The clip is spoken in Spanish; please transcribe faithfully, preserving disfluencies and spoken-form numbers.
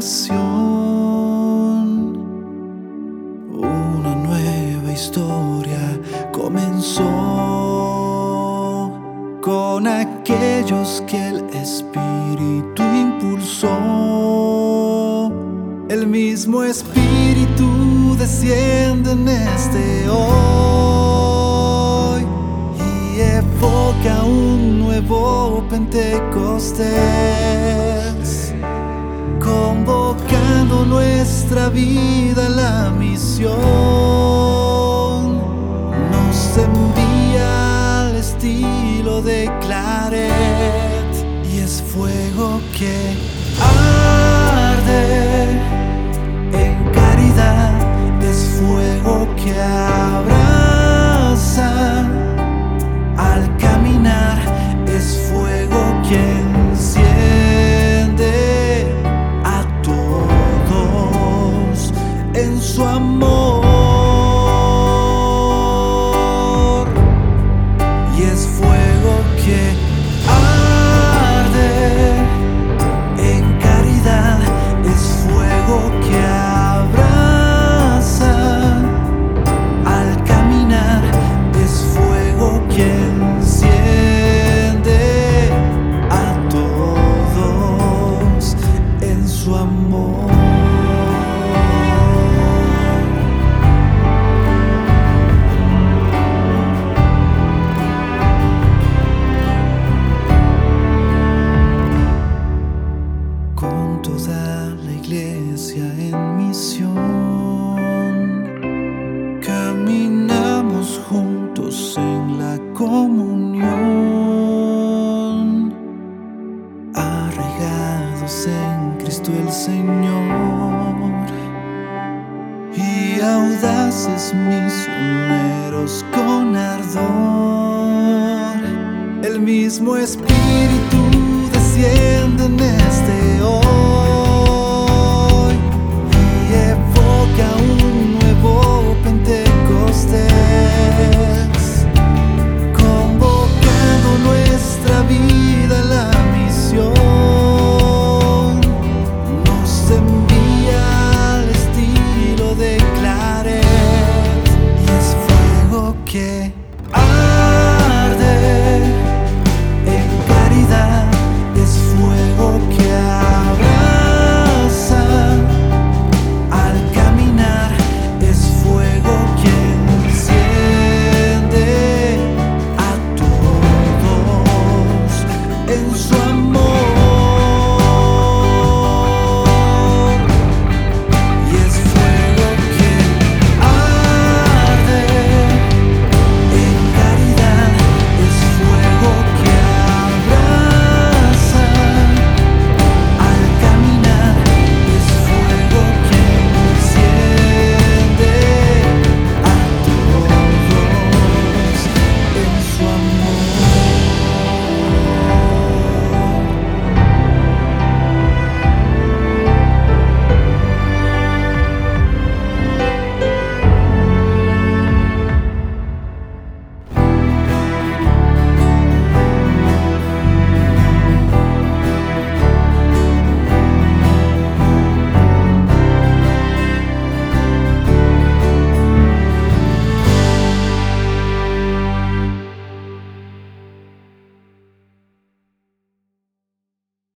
creación, una nueva historia comenzó con aquellos que el Espíritu impulsó. El mismo Espíritu desciende en este hoy y evoca un nuevo Pentecostés, convocando nuestra vida a la misión. Nos envía al estilo de Claret y es fuego que arde en caridad, es fuego que abraza al caminar, es fuego que enciende a todos en su amor, y es fuego que arde en caridad, es fuego que abraza al caminar, es fuego que enciende a todos en su amor. Con toda la iglesia en misión, caminamos juntos en la comunión, arraigados en Cristo el Señor y audaces misioneros con ardor. El mismo Espíritu desciende en este